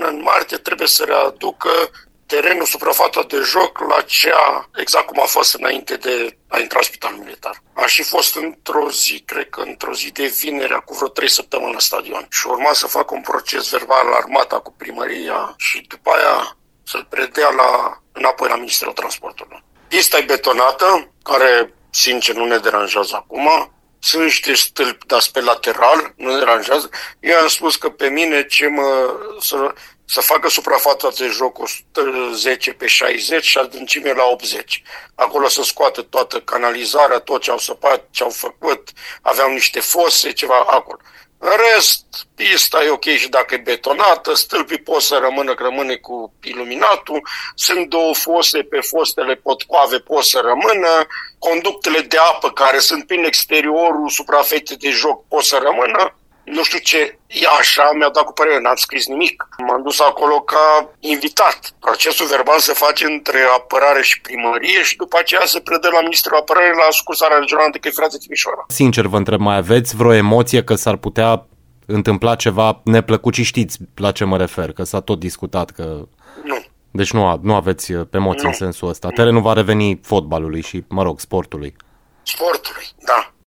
până în martie trebuie să readucă terenul, suprafața de joc la cea, exact cum a fost înainte de a intra în spitalul militar. A și fost într-o zi de vineri, cu vreo 3 săptămâni la stadion. Și urma să facă un proces verbal la armata cu primăria și după aia să-l predea înapoi la Ministerul Transportului. Pista e betonată, care sincer nu ne deranjează acum. Sunt niște stâlpi, dar pe lateral, nu ne deranjează. Eu am spus că pe mine să facă suprafața de joc 110 pe 60 și adâncime la 80. Acolo să scoată toată canalizarea, tot ce au săpat, ce au făcut, aveau niște fose, ceva acolo. În rest, pista e ok și dacă e betonată, stâlpii pot să rămâne cu iluminatul, sunt 2 fose, pe fostele potcoave pot să rămână, conductele de apă care sunt prin exteriorul suprafeței de joc pot să rămână. Nu știu ce e așa, mi-a dat cu părere, n-am scris nimic. M-am dus acolo ca invitat. Procesul verbal se face între apărare și primărie și după aceea se predă la Ministerul Apărării la sucursala regională de Căi Timișoara. Sincer vă întreb, mai aveți vreo emoție că s-ar putea întâmpla ceva neplăcut și știți la ce mă refer, că s-a tot discutat că... Nu. Deci nu aveți emoții în sensul ăsta. Terenul va reveni fotbalului și, sportului. Sportului, da.